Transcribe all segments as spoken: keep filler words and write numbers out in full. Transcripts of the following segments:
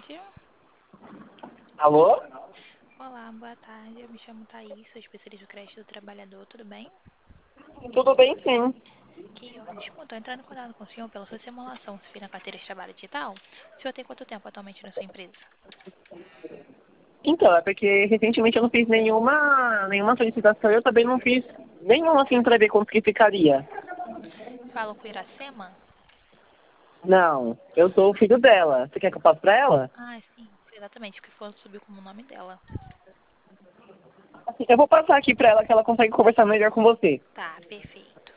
tarde. Alô? Olá, boa tarde. Eu me chamo Thaís, sou especialista do crédito do trabalhador, tudo bem? Tudo bem, sim. Que ótimo. Estou entrando em contato com o senhor pela sua simulação se na carteira de trabalho digital. O senhor tem quanto tempo atualmente na sua empresa? Então, é porque recentemente eu não fiz nenhuma, nenhuma solicitação, eu também não fiz nenhuma assim pra ver quanto que ficaria. Falo com Iracema? Não, eu sou o filho dela. Você quer que eu passe pra ela? Ah, sim, exatamente, que foi subiu como o nome dela. Assim, eu vou passar aqui pra ela que ela consegue conversar melhor com você. Tá, perfeito.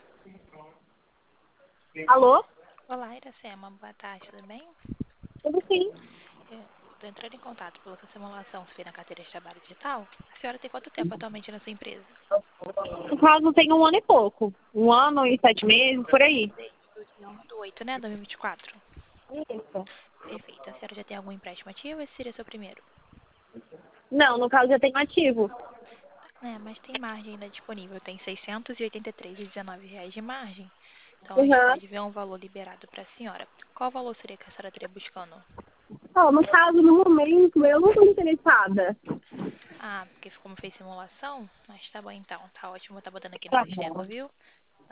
Alô? Olá, Iracema, boa tarde, tudo bem? Tudo sim. Estou entrando em contato pela sua simulação se na carteira de trabalho digital. A senhora tem quanto tempo atualmente na sua empresa? No caso, tem um ano e pouco. Um ano e sete meses, por aí. Do dia um do oito, né? dois mil e vinte e quatro. Isso. Perfeito. A senhora já tem algum empréstimo ativo? Esse seria seu primeiro? Não, no caso já tem ativo. É, mas tem margem ainda disponível. Tem seiscentos e oitenta e três vírgula dezenove reais de margem. Então a gente Uhum. pode ver um valor liberado para a senhora. Qual valor seria que a senhora estaria buscando? Ó, no caso, no momento, eu não estou interessada. Ah, porque como fez simulação? Mas tá bom então. Tá ótimo. Vou estar botando aqui no Tá sistema, bom. viu?